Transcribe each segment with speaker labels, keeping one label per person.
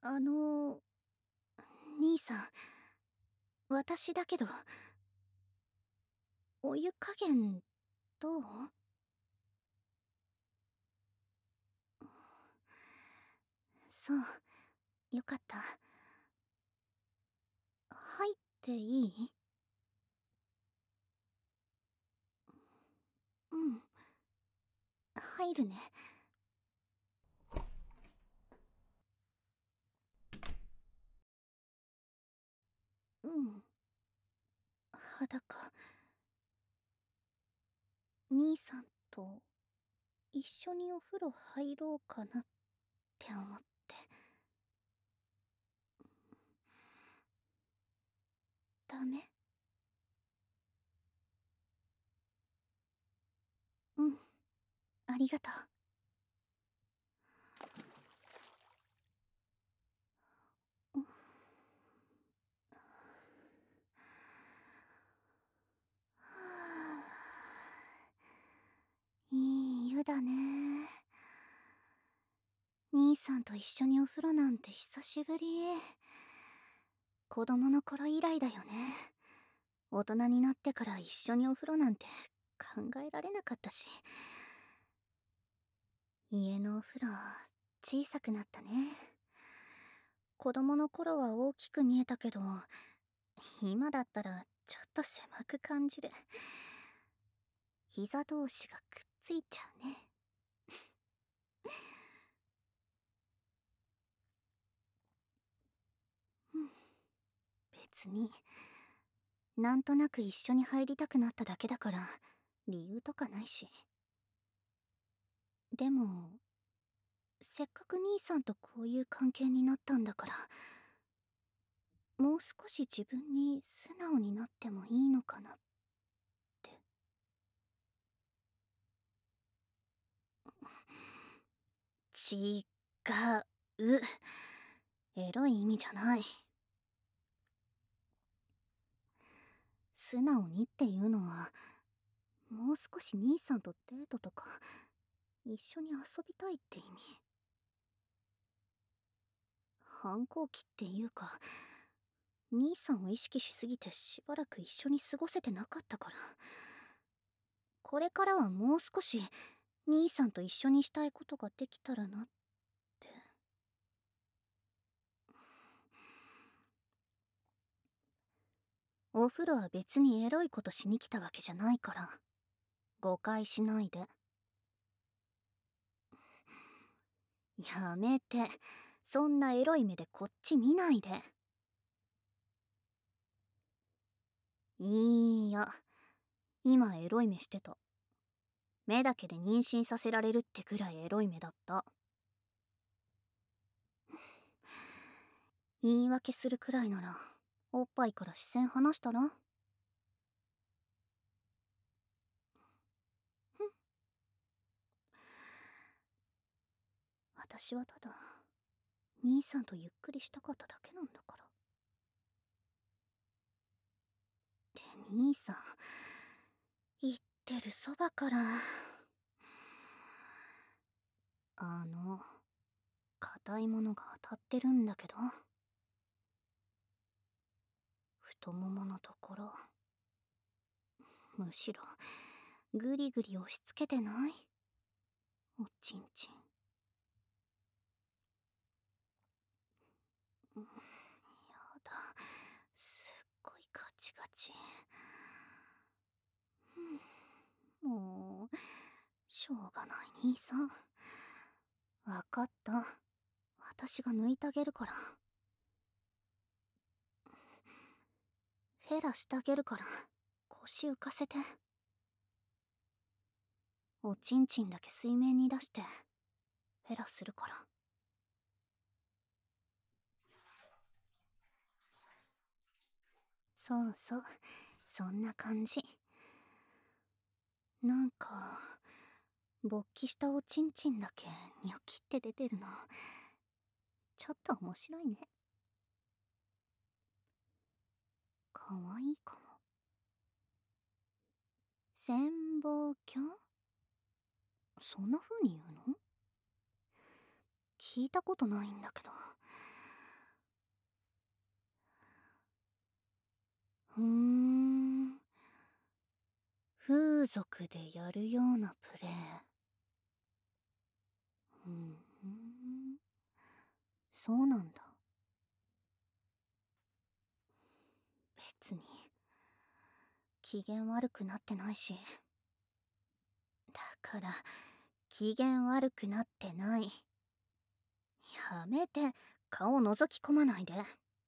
Speaker 1: あの、兄さん、私だけど、お湯加減、どう？そう、よかった。入っていい？うん、入るね。うん、裸。兄さんと一緒にお風呂入ろうかなって思って。ダメ？うん、ありがとう。いい湯だね。兄さんと一緒にお風呂なんて久しぶり。子供の頃以来だよね。大人になってから一緒にお風呂なんて考えられなかったし。家のお風呂小さくなったね。子供の頃は大きく見えたけど、今だったらちょっと狭く感じる。膝同士がくっついちゃうね。うん、別になんとなく一緒に入りたくなっただけだから、理由とかないし。でもせっかく兄さんとこういう関係になったんだから、もう少し自分に素直になってもいいのかなって。違う。エロい意味じゃない。素直にっていうのは、もう少し兄さんとデートとか一緒に遊びたいって意味。反抗期っていうか、兄さんを意識しすぎてしばらく一緒に過ごせてなかったから。これからはもう少し兄さんと一緒にしたいことができたらなって。お風呂は別にエロいことしに来たわけじゃないから、誤解しないで。やめて、そんなエロい目でこっち見ないで。いいや、今エロい目してた。目だけで妊娠させられるってくらいエロい目だった。言い訳するくらいなら、おっぱいから視線離したら？私はただ、兄さんとゆっくりしたかっただけなんだから。って兄さん、言ってるそばから。硬いものが当たってるんだけど。太もものところ。むしろ、ぐりぐり押し付けてない？おちんちん。やだ。すっごいガチガチ。もう、しょうがない兄さん。わかった。私が抜いてあげるから。フェラしてあげるから、腰浮かせて。おちんちんだけ水面に出して、フェラするから。そうそう、そんな感じ。なんか、勃起したおちんちんだけニョキって出てるの。ちょっと面白いね。かわいいかも。潜望鏡？そんな風に言うの？聞いたことないんだけど。 ふーん。風俗でやるようなプレイ。うん、そうなんだ。別に機嫌悪くなってないし。だから機嫌悪くなってない。やめて顔覗き込まないで。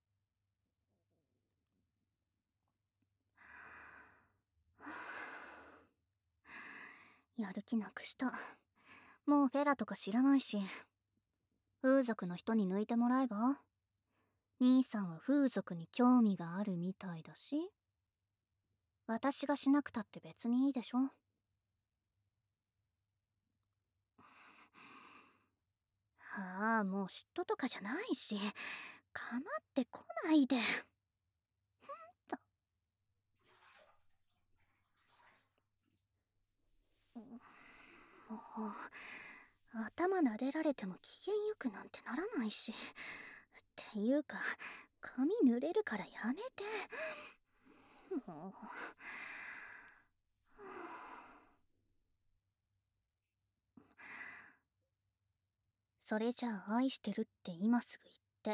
Speaker 1: やる気なくした。もうフェラとか知らないし。風俗の人に抜いてもらえば？兄さんは風俗に興味があるみたいだし。私がしなくたって別にいいでしょ。ああ、もう嫉妬とかじゃないし、かまってこないで。と、もう、頭撫でられても機嫌よくなんてならないし。っていうか、髪濡れるからやめて。もう。それじゃあ愛してるって今すぐ言って。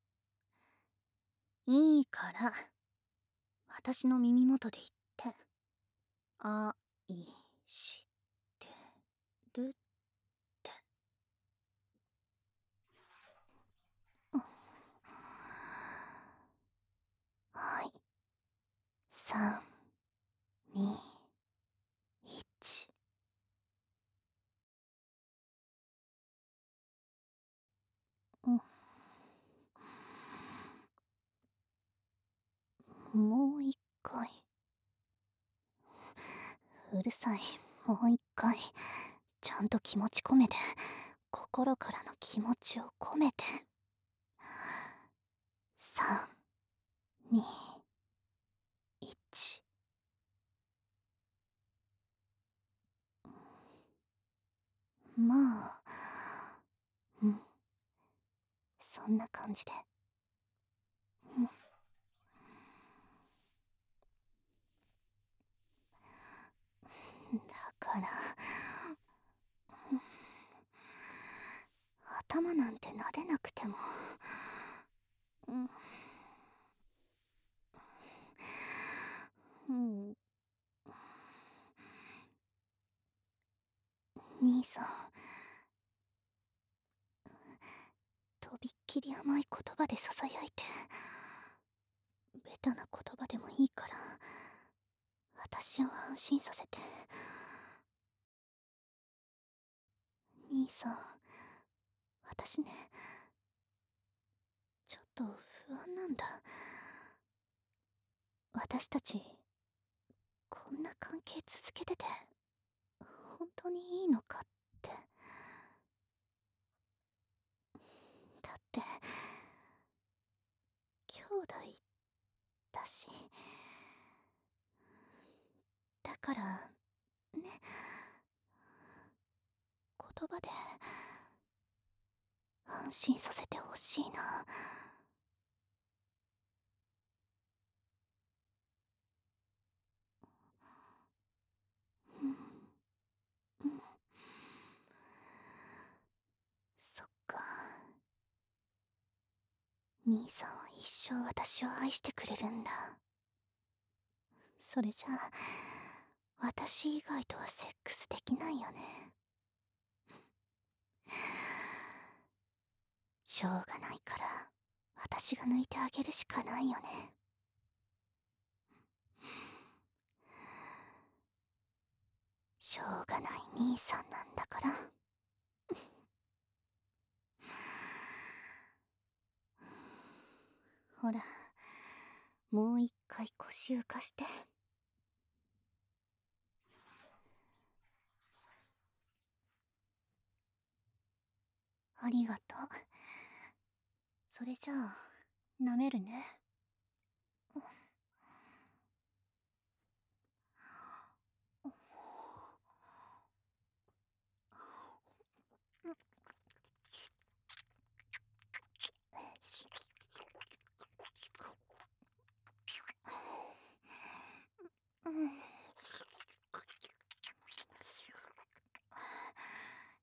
Speaker 1: いいから、私の耳元で言って。愛してるって。はい。3、2、1。もう一回。うるさい。もう一回。ちゃんと気持ち込めて。心からの気持ちを込めて。3、2、1。まあ、うん。そんな感じで。うん。だから、頭なんて撫でなくても。うん。うん。兄さん、とびっきり甘い言葉で囁いて。ベタな言葉でもいいから、私を安心させて。兄さん、私ね、ちょっと不安なんだ。私たち、こんな関係続けてて、本当にいいのかって。だって、兄弟だし。だから、ね、言葉で、安心させてほしいな。うん、うん。そっか。兄さんは一生私を愛してくれるんだ。それじゃあ、私以外とはセックスできないよね。しょうがないから、私が抜いてあげるしかないよね。しょうがない兄さんなんだから。ほら、もう一回腰浮かして。ありがとう。それじゃあ、舐めるね。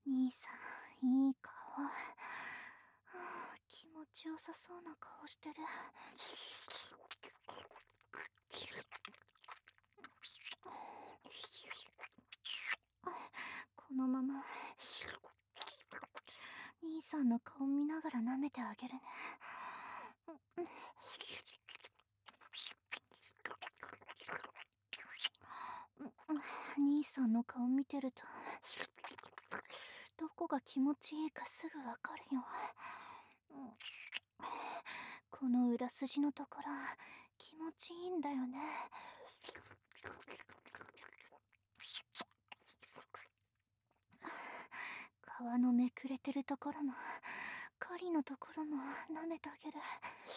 Speaker 1: 兄さん、いい顔。気持ちよさそうな顔してる。このまま兄さんの顔見ながら舐めてあげるね。兄さんの顔見てるとどこが気持ちいいかすぐわかるよ。この裏筋のところ気持ちいいんだよね。皮のめくれてるところも狩りのところも舐めてあげる。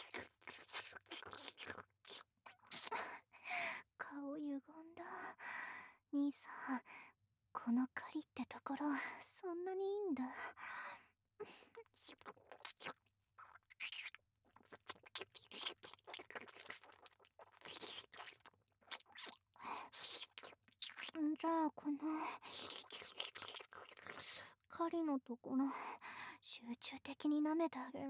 Speaker 1: 顔歪んだ。兄さん、この狩りってところそんなにいいんだ。じゃあこの狩りのところ集中的に舐めてあげる。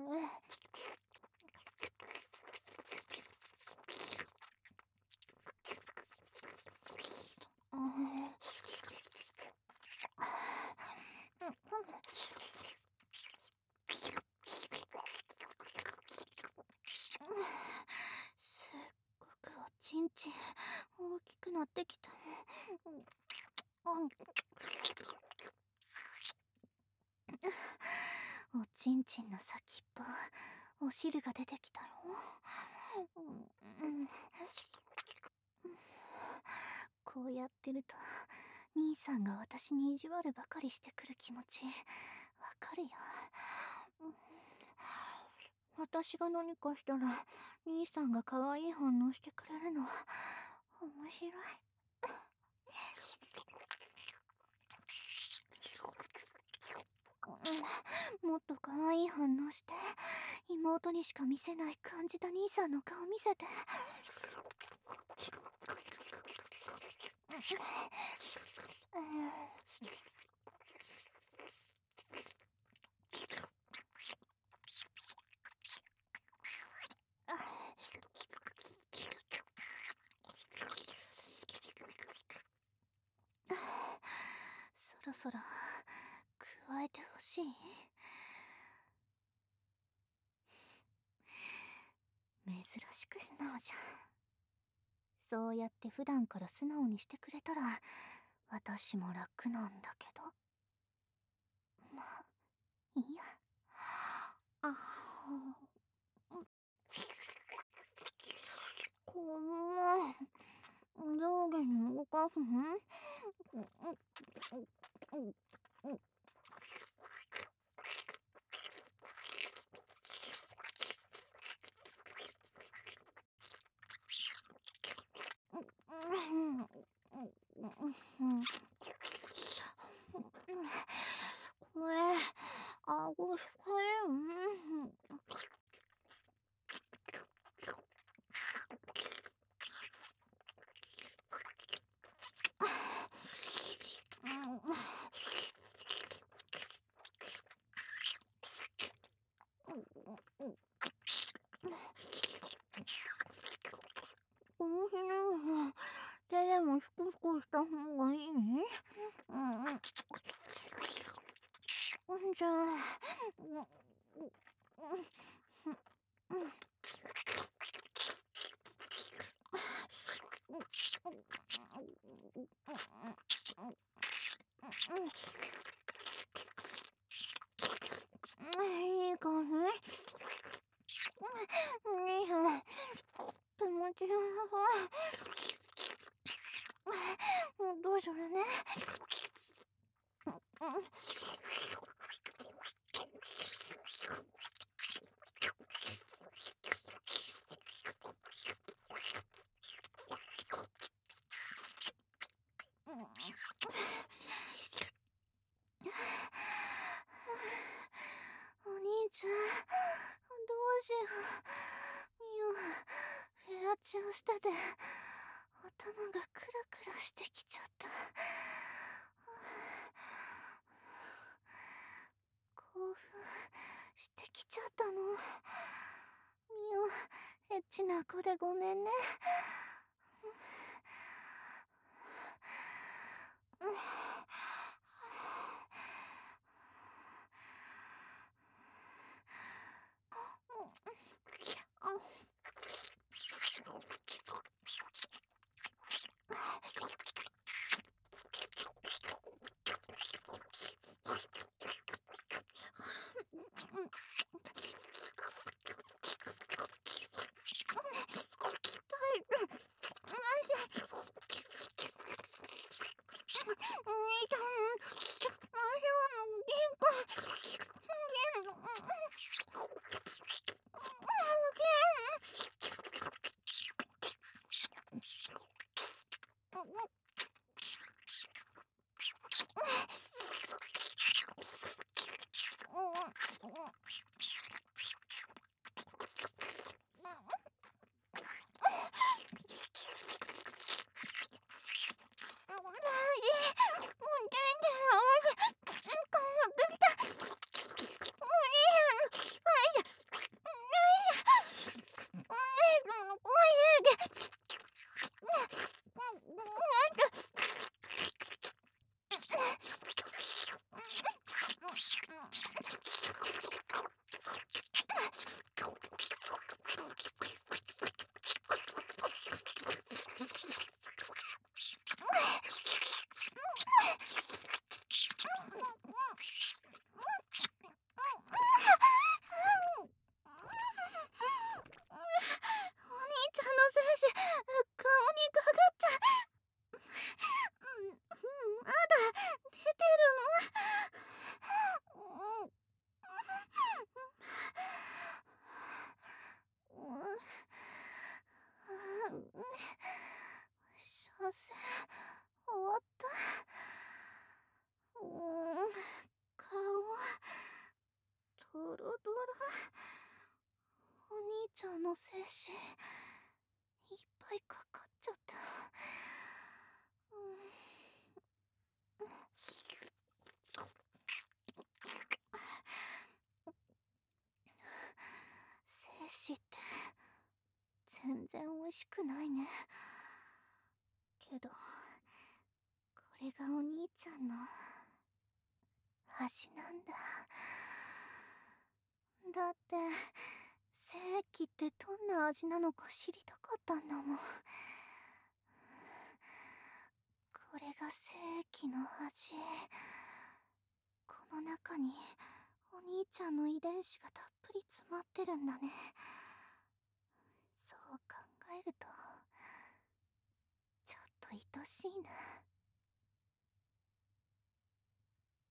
Speaker 1: すっごくおちんちん大きくなってきた。おちんちんの先っぽお汁が出てきたよ。こうやってると兄さんが私に意地悪ばかりしてくる気持ちわかるよ。私が何かしたら兄さんが可愛い反応してくれるの面白い。もっと可愛い反応して。妹にしか見せない感じた兄さんの顔見せて。そろそろ加えてほしい。珍しく素直じゃん。そうやって普段から素直にしてくれたら私も楽なんだけど。まあいいや。あこんな上下に動かすん。これ顎深い。この日の手でもふくふくした方がいい。じゃあいい感じ。いいよ。気持ちよさそう。もうどうするね。お兄ちゃん、どうしよう。ミオ、フェラチオしてて、頭がクラクラしてきちゃった。 エッチな子でごめんね。ちゃんの精子、顔にかかっちゃ。まだ出てるの？所詮終わった。顔ドロドロ。お兄ちゃんの精子いっぱいかかっちゃった。精子って全然美味しくないね。けどこれがお兄ちゃんの味なんだ。だって精液ってどんな味なのか知りたかったんだもん。これが精液の味。この中にお兄ちゃんの遺伝子がたっぷり詰まってるんだね。そう考えるとちょっと愛しいな。